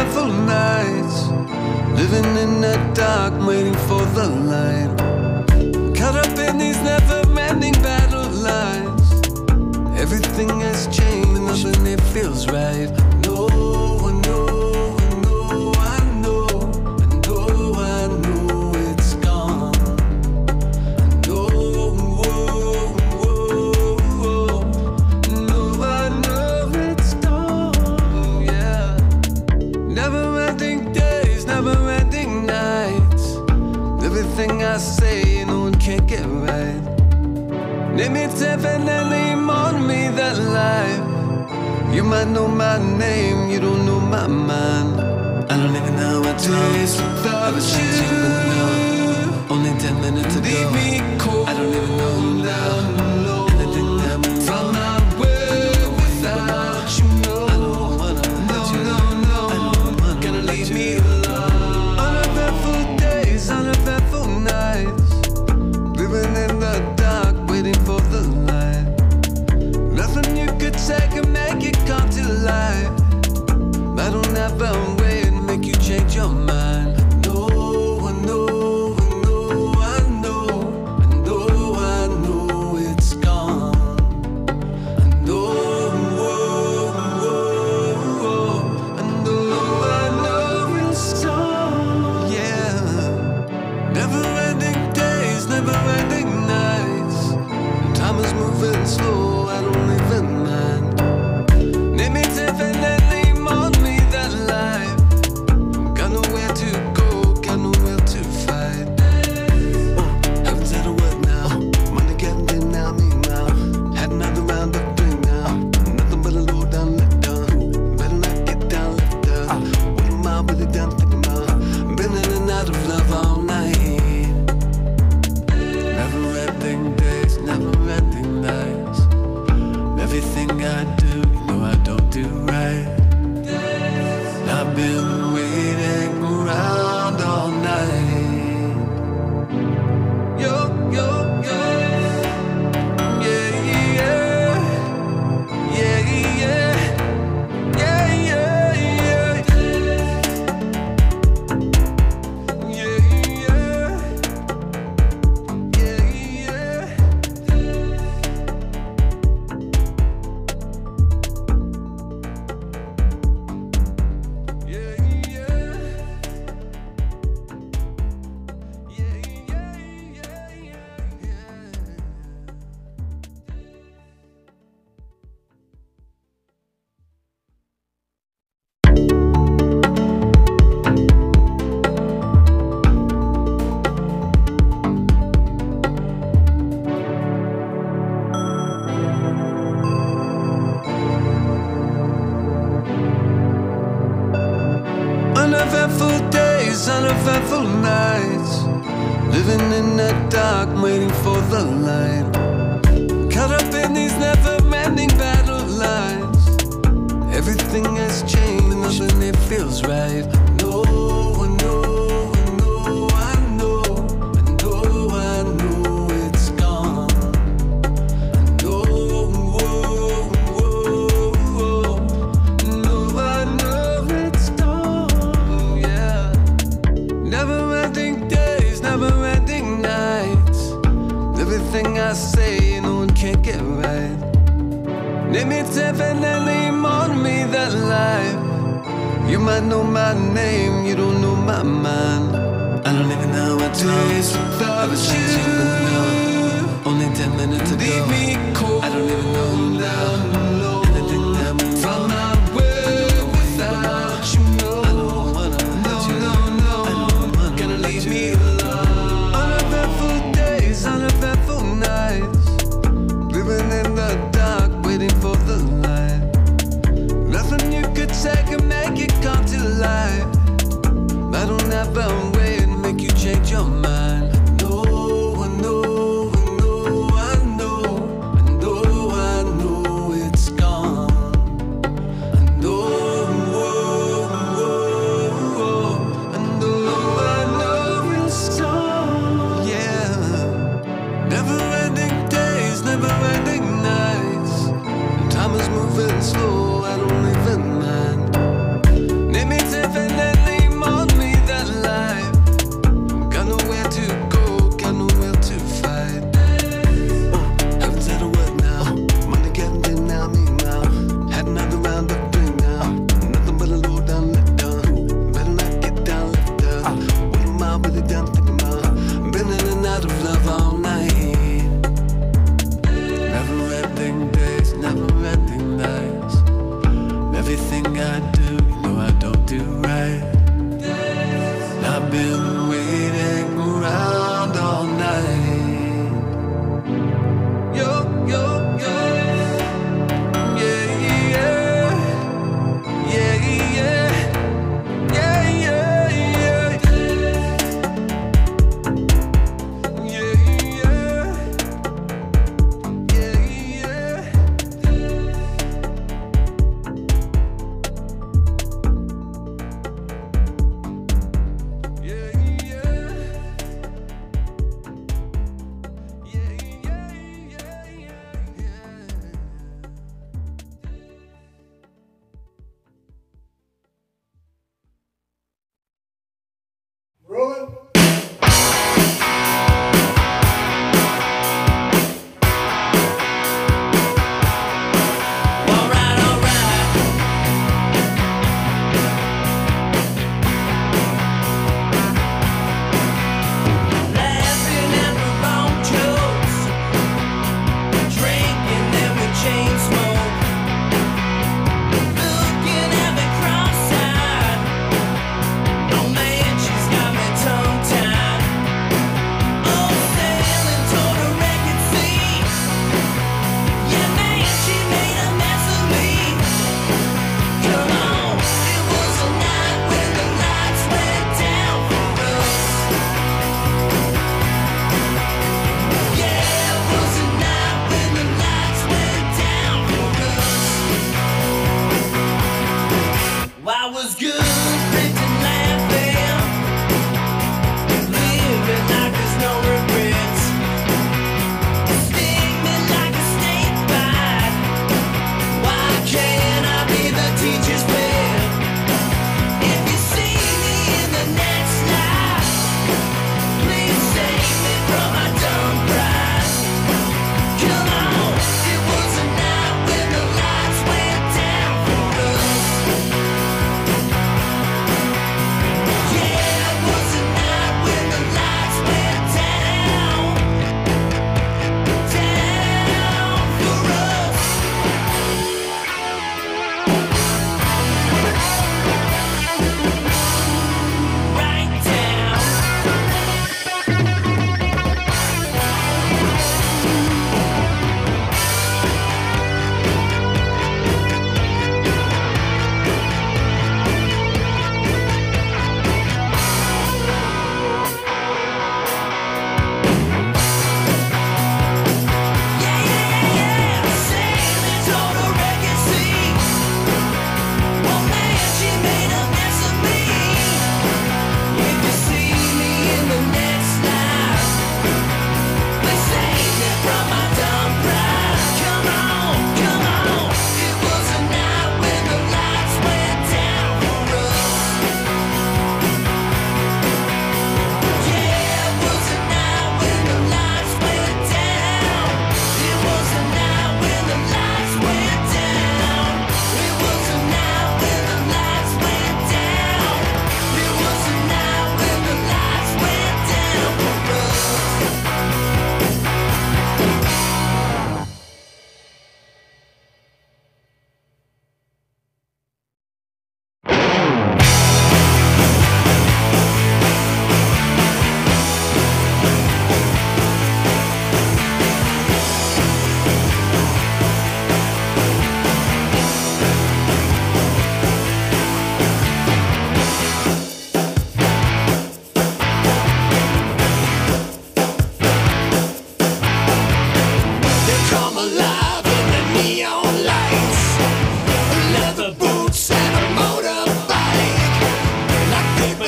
uneventful nights, living in the dark, waiting for the light. Caught up in these never-ending battle lines. Everything has changed, nothing it feels right. No, I know, I know, I know, I know it's gone. I know, no, I know it's gone. Yeah, never-ending days, never-ending nights. Everything I say, no one can get right. Name it definitely on me that life. You might know my name, you don't know my mind. I don't even know what days without you. Only 10 minutes ago, leave me cold. I don't even know who now. Anything that moves from my way without you. I don't wanna let you. No, gonna leave me alone. Uneventful days, uneventful nights, living in the dark, waiting for the light. Nothing you could say can make it come to life. I don't have a way to make you change your mind. No, I know, I know, I know, I know, I know it's gone. I know, I know it's gone. Yeah, never-ending days, never-ending nights. Time is moving slow, I don't even mind. Name it definitely on me that life. Got nowhere to go, got nowhere to fight. Haven't said a word now. Money getting in now, me now. Had another round of drink now. Nothing but a low down, let down. Better not get down, left down. What am I really down thinking about? Been in and out of love all night. Never-ending days, never-ending nights. Everything I do, you know I don't do right. I've been waiting around all night. Yo, yo, yo. Yeah, yeah. Yeah, yeah. Yeah, yeah, yeah. Yeah, yeah. Yeah, yeah. Uneventful days, uneventful nights, living in the dark, waiting for the light. Caught up in these never-ending battle lines. Everything has changed, nothing it feels right. No, I know, I know, I know, I know, I know it's gone. I know, no, I know it's gone. Yeah, never-ending days, never-ending nights. Everything I say, no one can get right. Name it definitely on me that life. You might know my name, you don't know my mind. I don't even know what days without you. Only 10 minutes ago, leave me cold. I don't even know who now. Anything that moves from my way without you. I don't wanna let you. No, gonna leave me alone. Uneventful days, uneventful nights, living in the dark, waiting for the light. Nothing you could say can make it come to life. I don't have a way to make you change your mind. No, I know, I know, I know, I know, I know it's gone. I know, I know it's gone. Yeah, never-ending days, never-ending nights. Time is moving slow, I don't even mind. Name it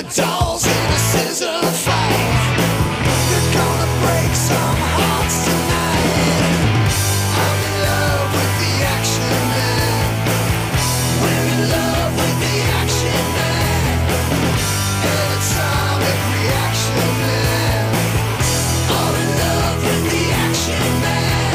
dolls in a scissor fight. They're gonna break some hearts tonight. I'm in love with the action man. We're in love with the action man. Atomic reaction man. All in love with the action man.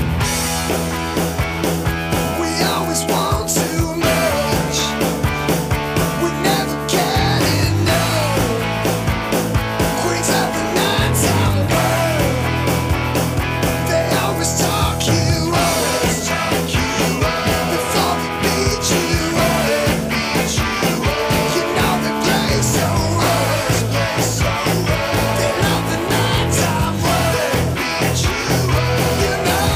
We always want too much. We never get enough. Queens of the nighttime world. They always talk you up. Before they beat you up. You know they play so rough. They love the nighttime world. You know.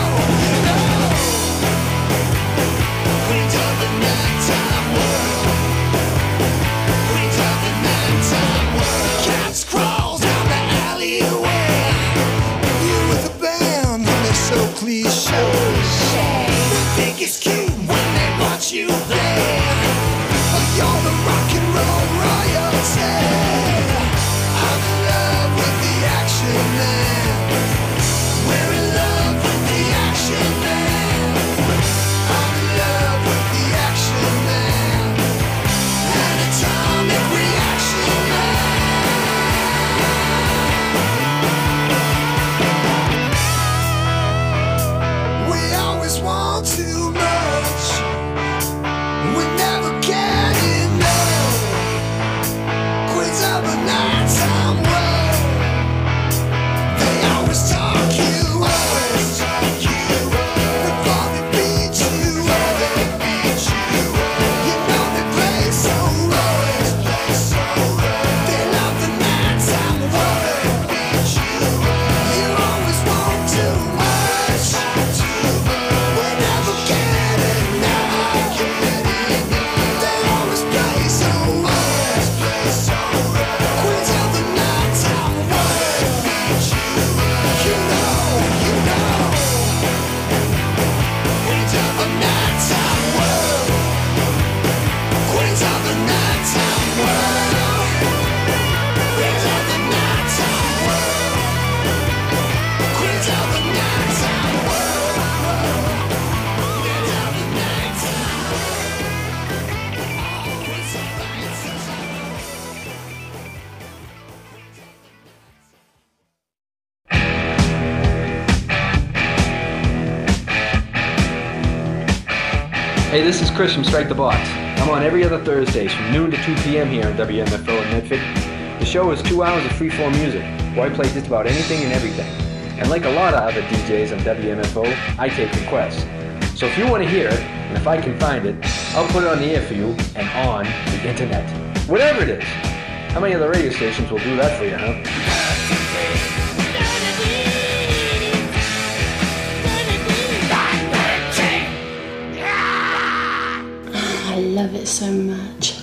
Queens of the nighttime world. Queens of the nighttime world. Cats crawl down the alleyway. You with a band, and it's so cliche. They think it's cute when they watch you play. But you're the rock and roll royalty. I'm in love with the action man. We're in love with the action man. I'm in love with the action man. An atomic reaction man. We always want too much. We never get enough. Queens of the nighttime world. They always talk you up. Before they beat you up. You know they play so rough. They love the nighttime world. You always want too much. We never get enough. They always play so rough. Queens of the nighttime world. You know. Queens of the nighttime world. Queens of the nighttime world. Queens of the nighttime world. Queens of the nighttime world. Queens of the nighttime world. Queens of the Hey, this is Chris from Strike the Box. I'm on every other Thursdays from noon to 2 p.m. here on WMFO in Medford. The show is 2 hours of free-form music, where I play just about anything and everything. And like a lot of other DJs on WMFO, I take requests. So if you want to hear it, and if I can find it, I'll put it on the air for you and on the internet. Whatever it is. How many other radio stations will do that for you, huh? I love it so much.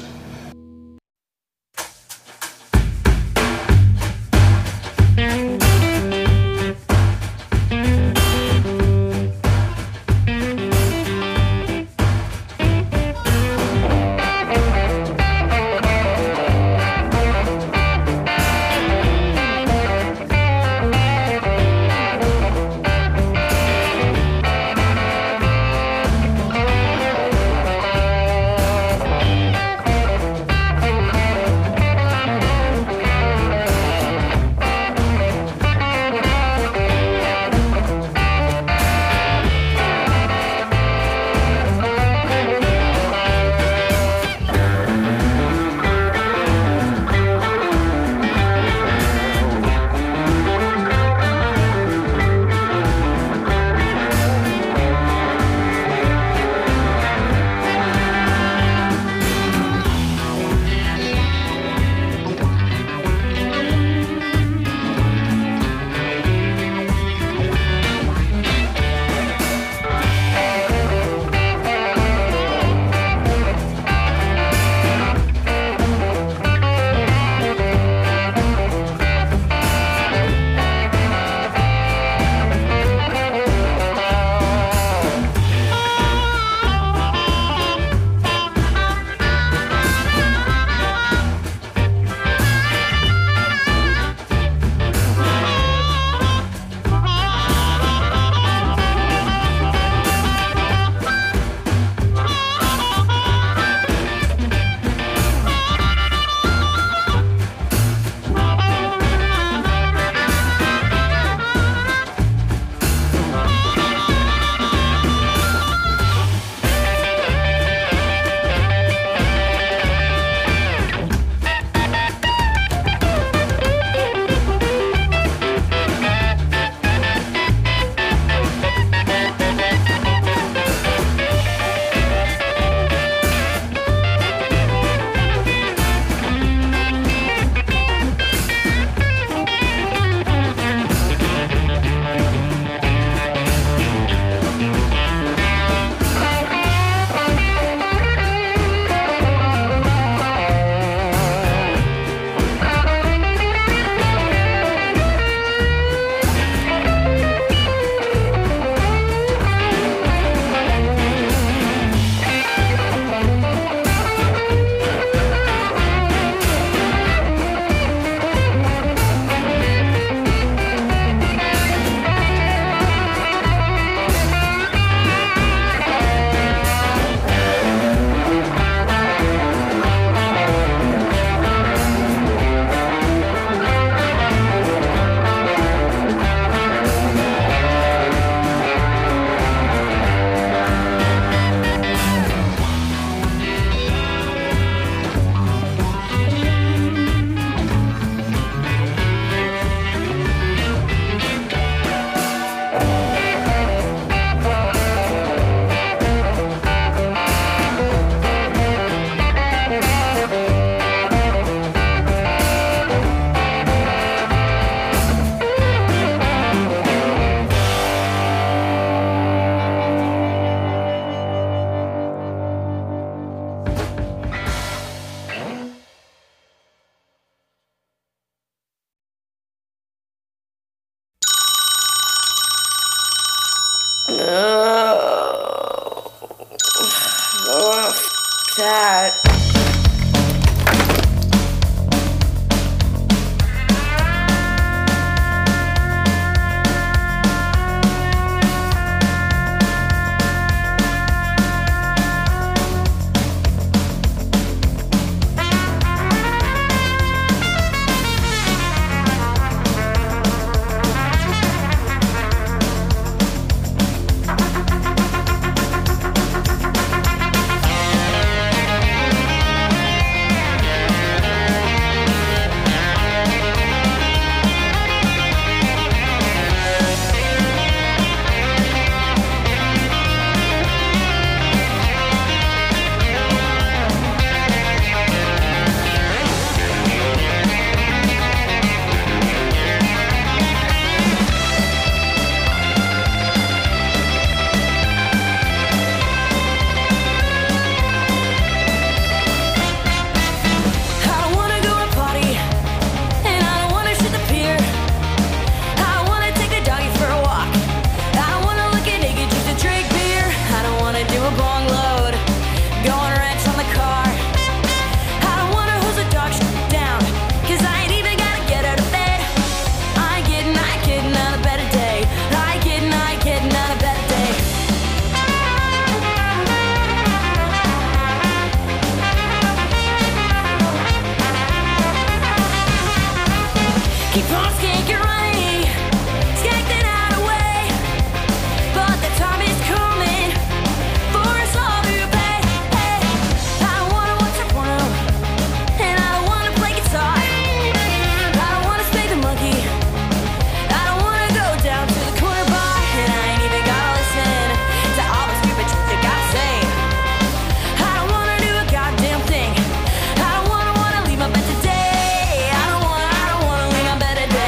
that? Better day.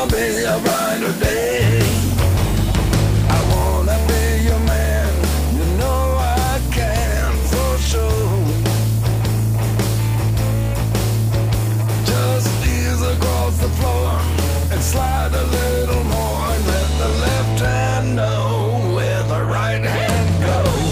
there'll be a brighter day. I wanna be your man, you know I can for sure. Just ease across the floor and slide a little more, and let the left hand know where the right hand goes.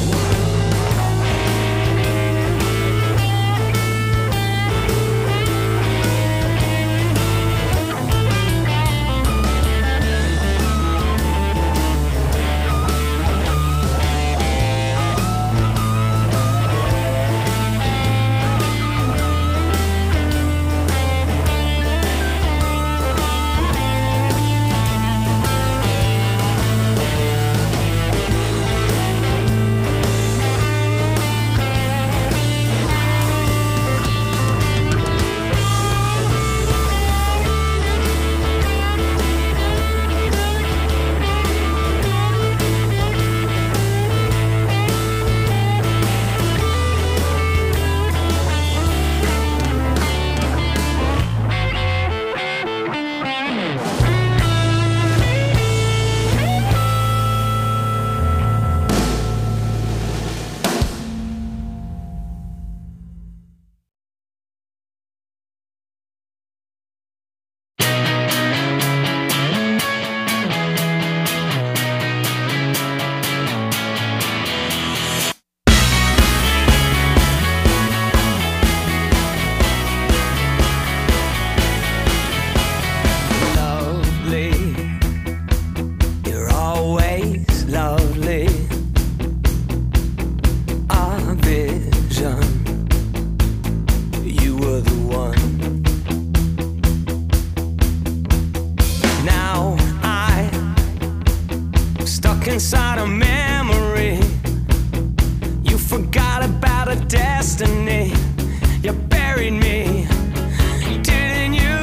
Inside a memory, you forgot about a destiny. You buried me, didn't you?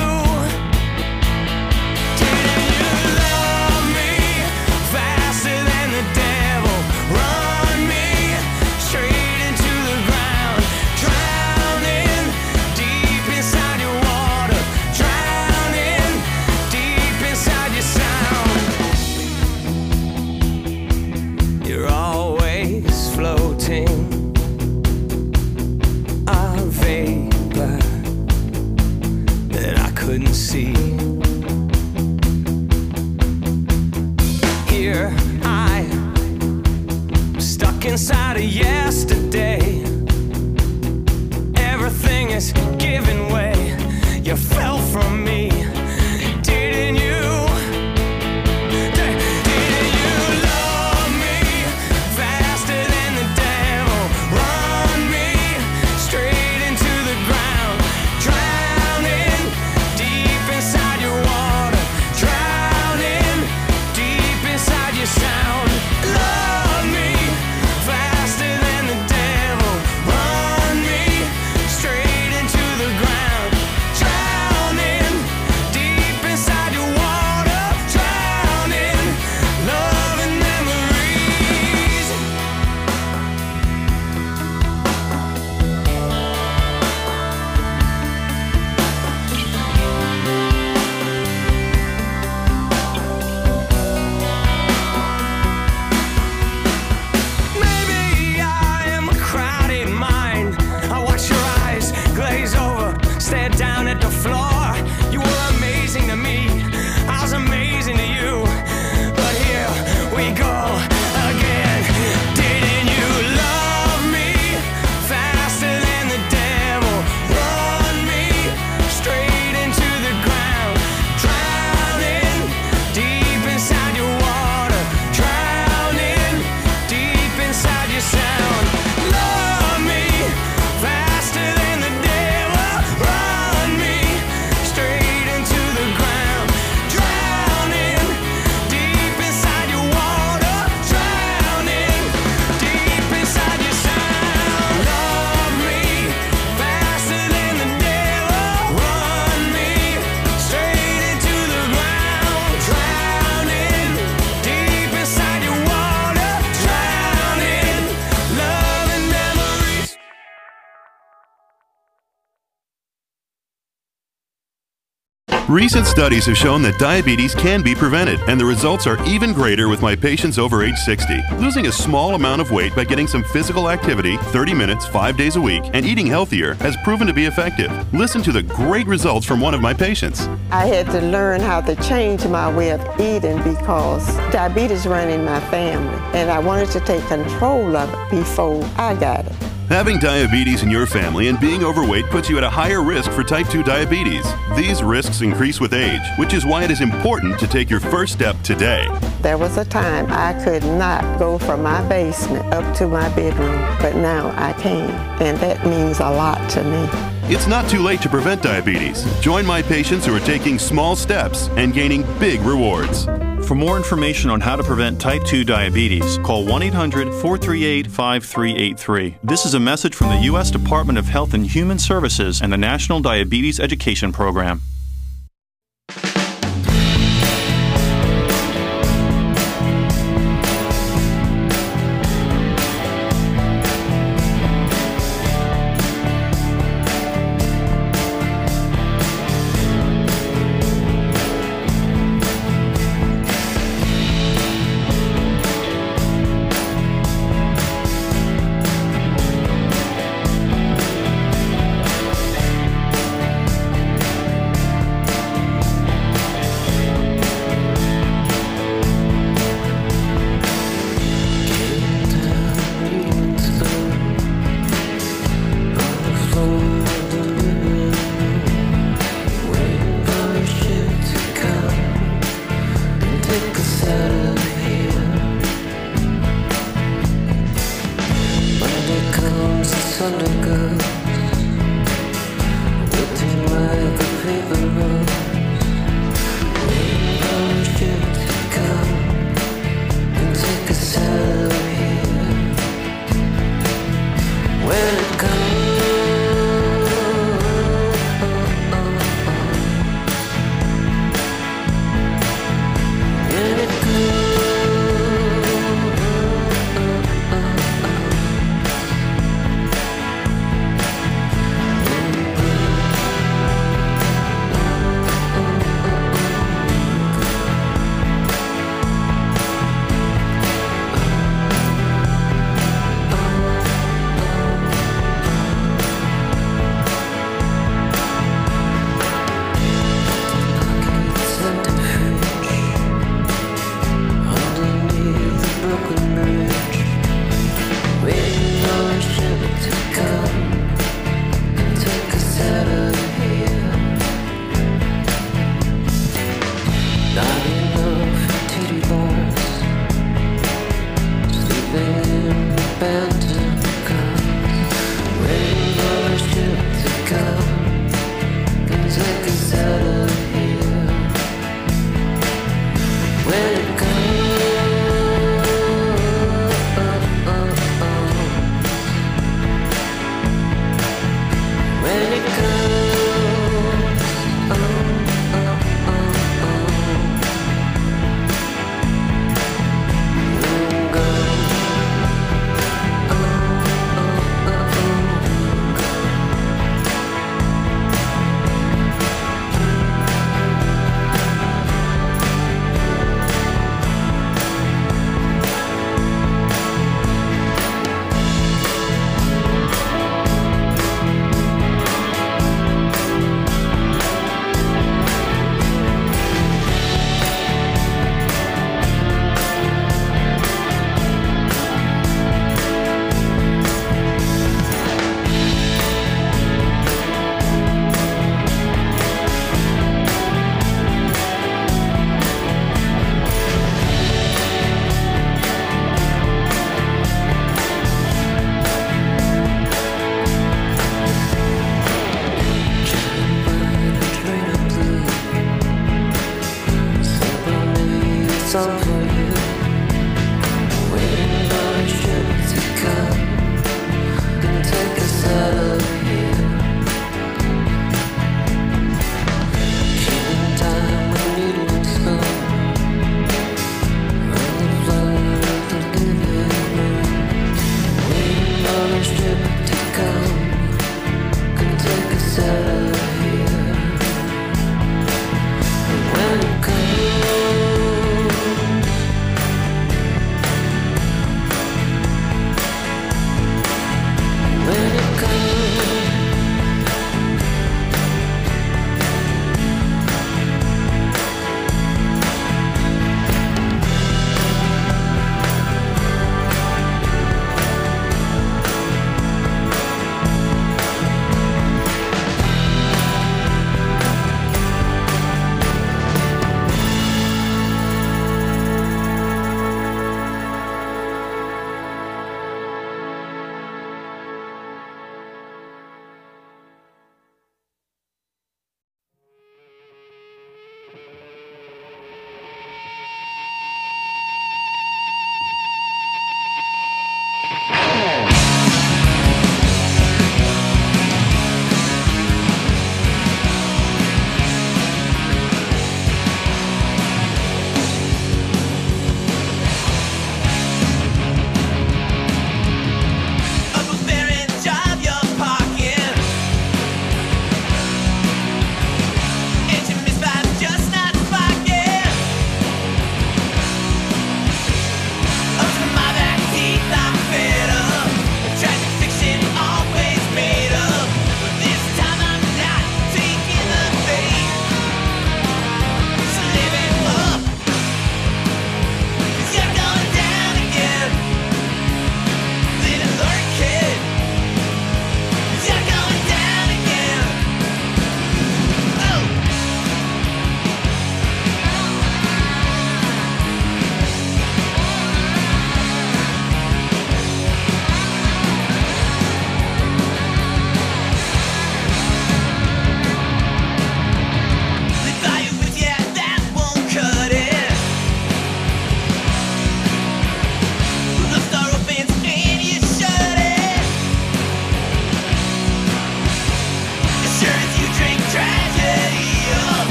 Didn't you love me faster than the devil? Run me straight into the ground, drowning deep inside your water, drowning deep inside your sound. You're always floating, a vapor that I couldn't see. Here I'm stuck inside of yesterday. Everything is giving way. You fell from me, didn't you? Straight into the ground, drowning Recent studies have shown that diabetes can be prevented, and the results are even greater with my patients over age 60. Losing a small amount of weight by getting some physical activity, 30 minutes, 5 days a week, and eating healthier has proven to be effective. Listen to the great results from one of my patients. I had to learn how to change my way of eating because diabetes ran in my family, and I wanted to take control of it before I got it. Having diabetes in your family and being overweight puts you at a higher risk for type 2 diabetes. These risks increase with age, which is why it is important to take your first step today. There was a time I could not go from my basement up to my bedroom, but now I can, and that means a lot to me. It's not too late to prevent diabetes. Join my patients who are taking small steps and gaining big rewards. For more information on how to prevent type 2 diabetes, call 1-800-438-5383. This is a message from the U.S. Department of Health and Human Services and the National Diabetes Education Program.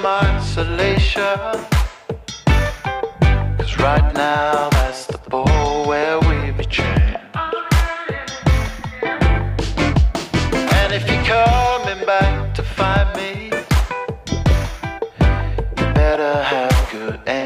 some isolation. 'Cause right now that's the ball where we be chained. And if you're coming back to find me, you better have good aim.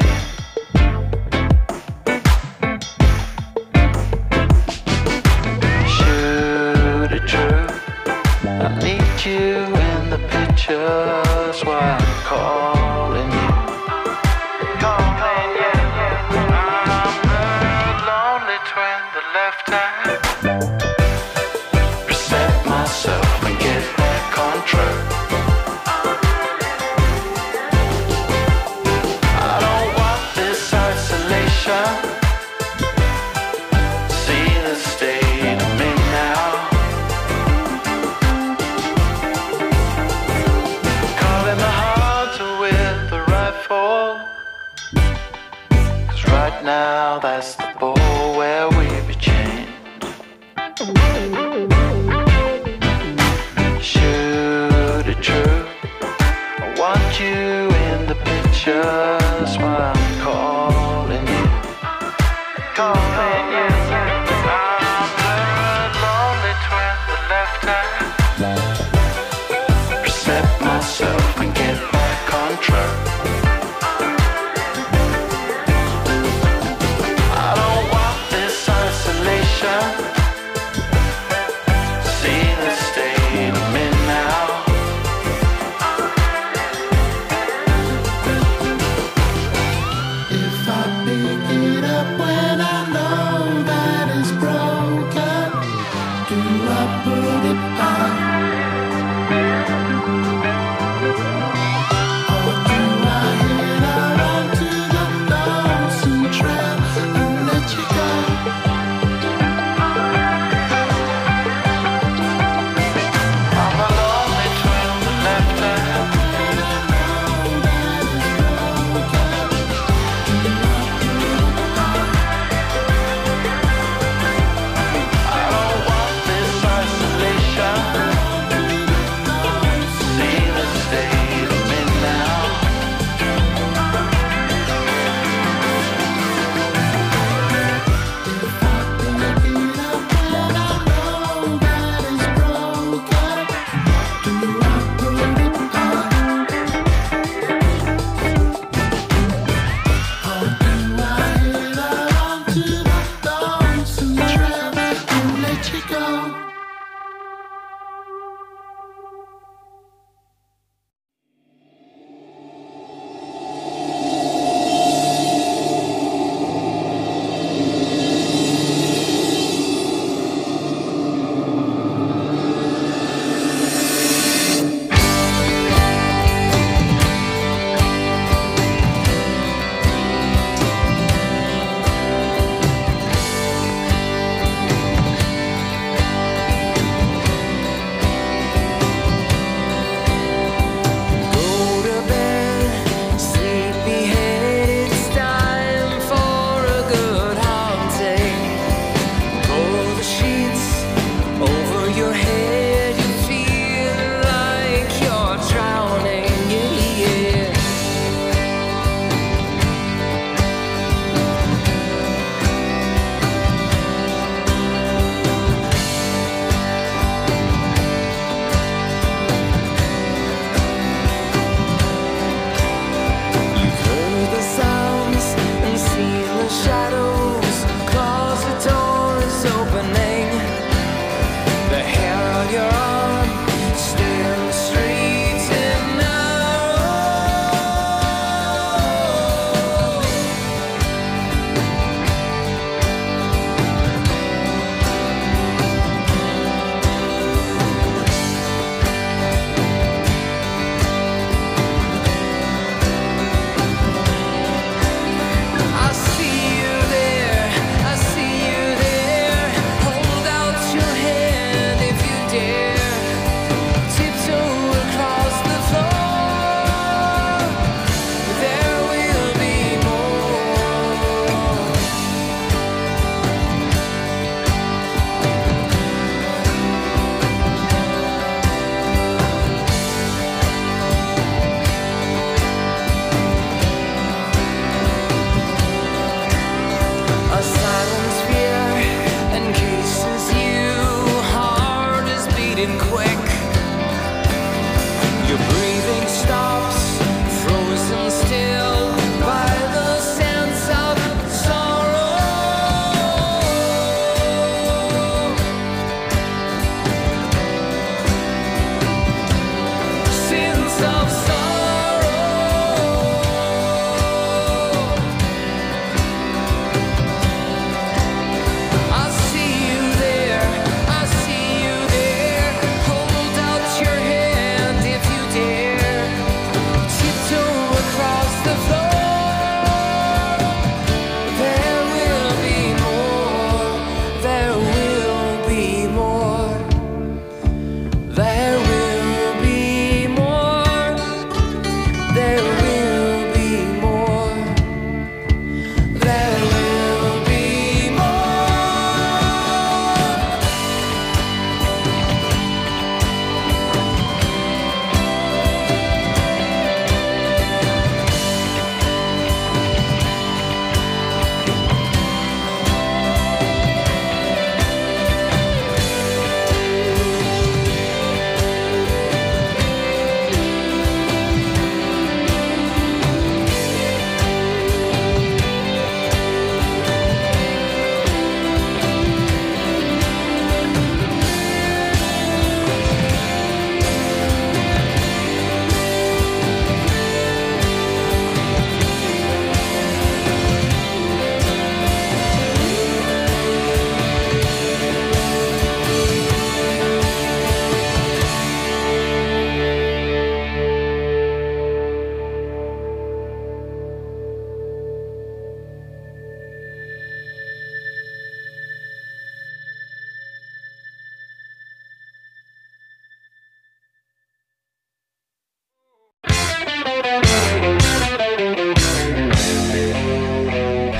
Shoot it true, I need you in the pictures while I'm calling you. Calling you. I'm the lonely twin, the left hand. Reset myself and get back on track. I don't want this isolation. See the state of me now. Calling the hunter with the rifle. 'Cause right now that's the ball where we be chained. Shoot it true, I want you in the pictures while I'm calling you. Calling you. I'm the lonely twin, the left hand. Reset myself and get back on track. I don't want this isolation. See the state of me now. If I pick it up when I know that it's broken, do I put it back? Or do I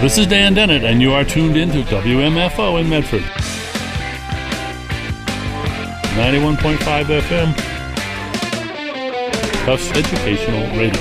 This is Dan Dennett, and you are tuned in to WMFO in Medford. 91.5 FM. Tufts Educational Radio.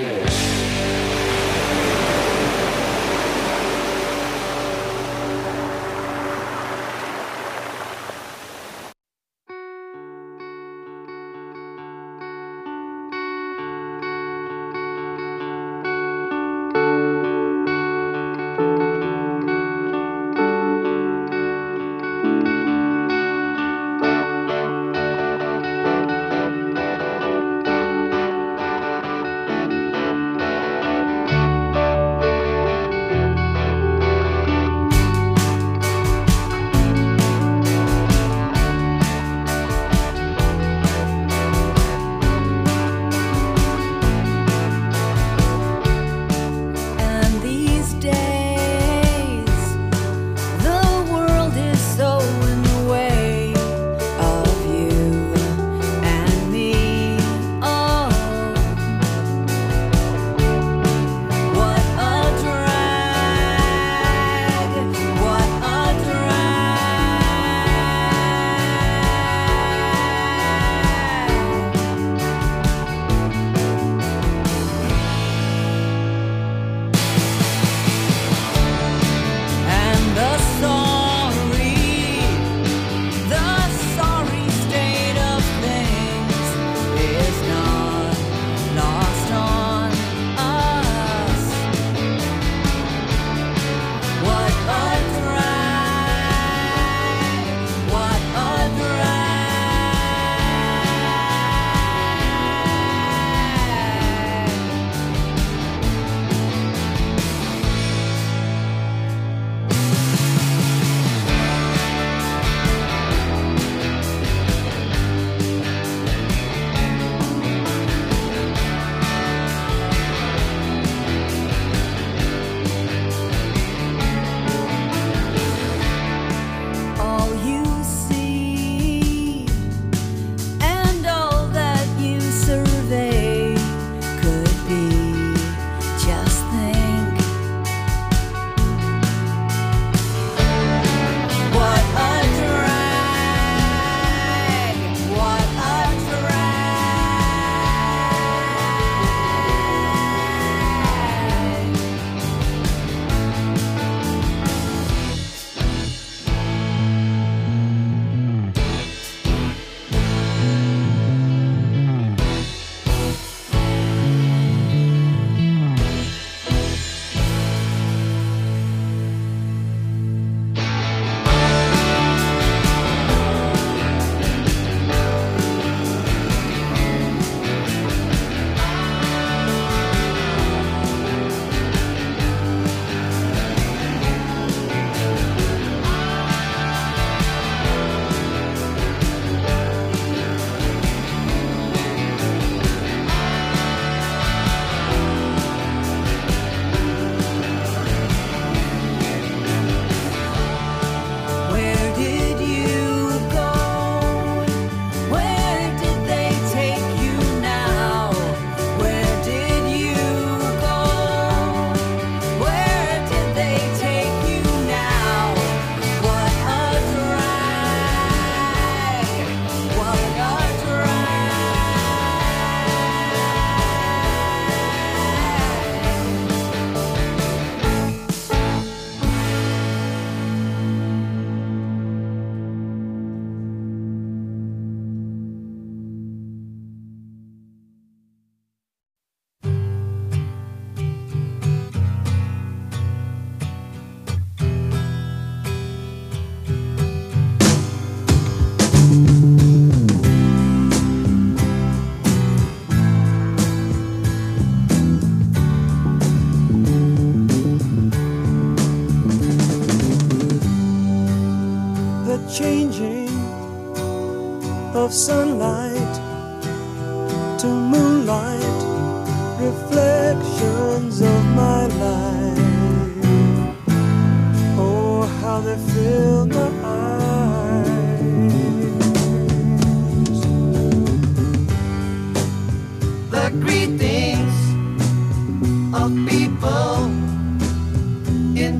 of sunlight to moonlight, reflections of my life. Oh, how they fill my eyes. The greetings of people in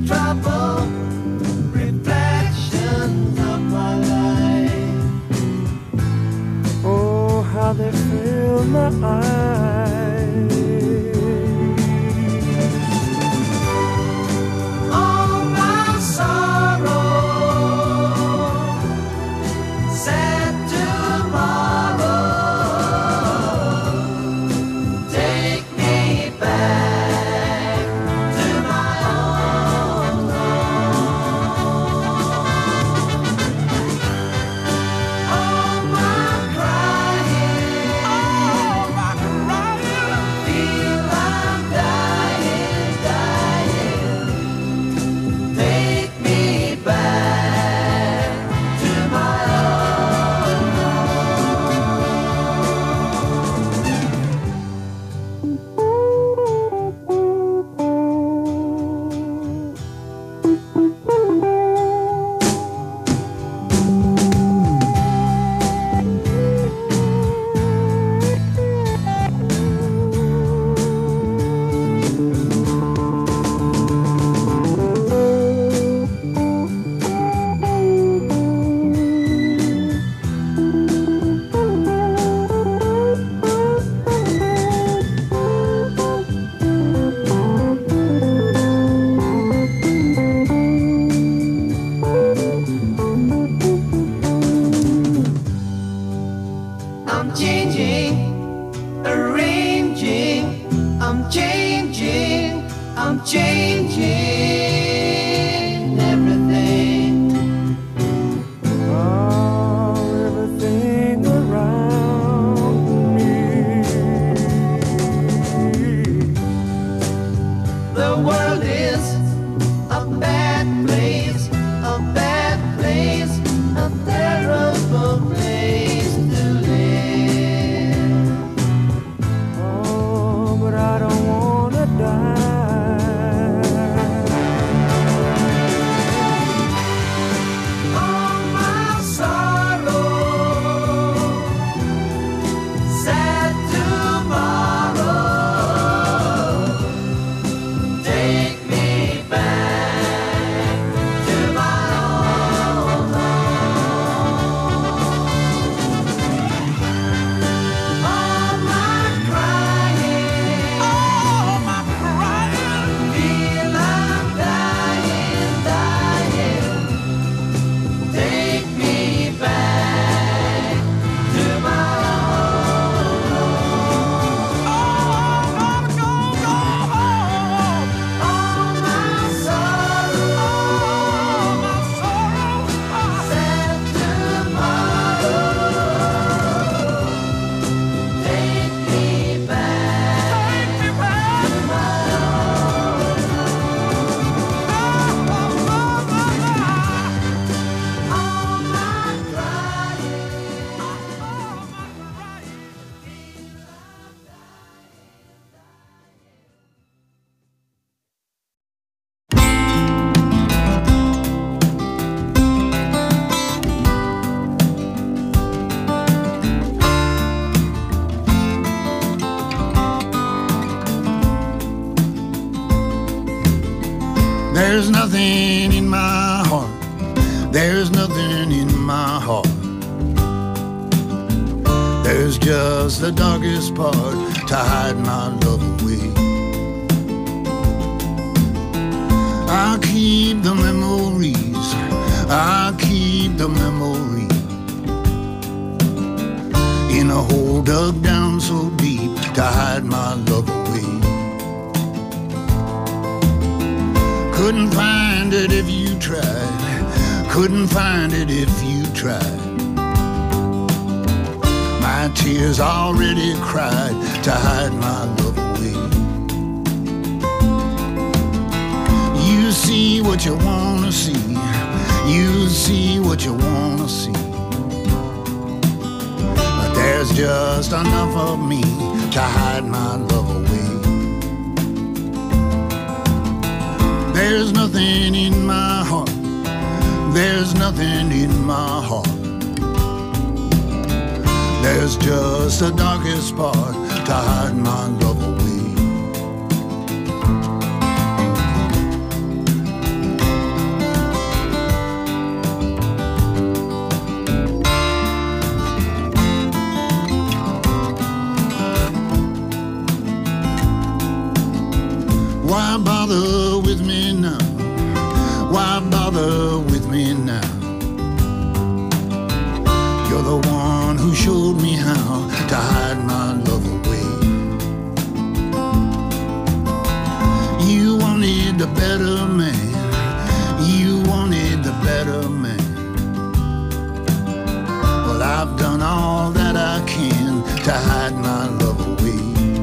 There's nothing in my heart. There's nothing in my heart. There's just the darkest part to hide my love away. I'll keep the memories. I'll keep the memories in a hole dug down so deep to hide my love away. Couldn't find it if you tried. Couldn't find it if you tried. My tears already cried to hide my love away. You see what you wanna see. You see what you wanna see. But there's just enough of me to hide my love away. There's nothing in my heart. There's nothing in my heart. There's just the darkest part to hide my love away. bother with me now? Why bother with me now? You're the one who showed me how to hide my love away. You wanted a better man. You wanted the better man. Well, I've done all that I can to hide my love away.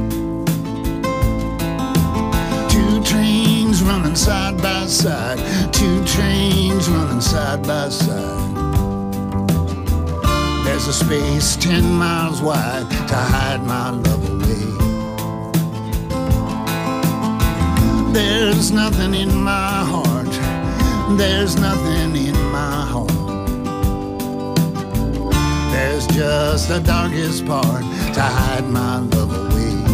Two trains running side by side. Two trains running side by side. There's a space 10 miles wide to hide my love away. There's nothing in my heart. There's nothing in my heart. There's just the darkest part to hide my love away.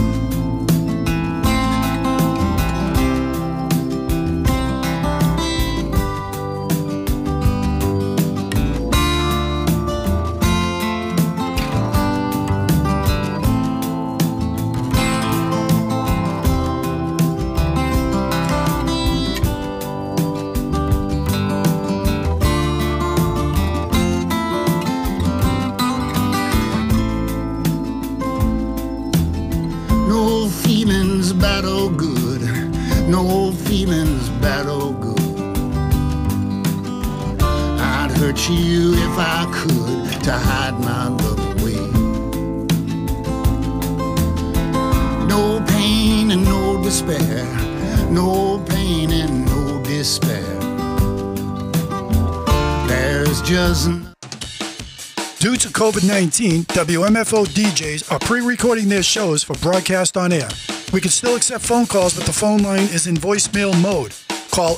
No feelings bad or good. No feelings bad or good. I'd hurt you if I could to hide my love away. No pain and no despair. No pain and no despair. There's just Due to COVID-19, WMFO DJs are pre-recording their shows for broadcast on air. We can still accept phone calls, but the phone line is in voicemail mode. Call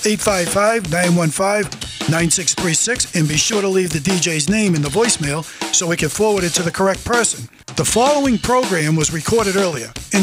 855-915-9636 and be sure to leave the DJ's name in the voicemail so we can forward it to the correct person. The following program was recorded earlier.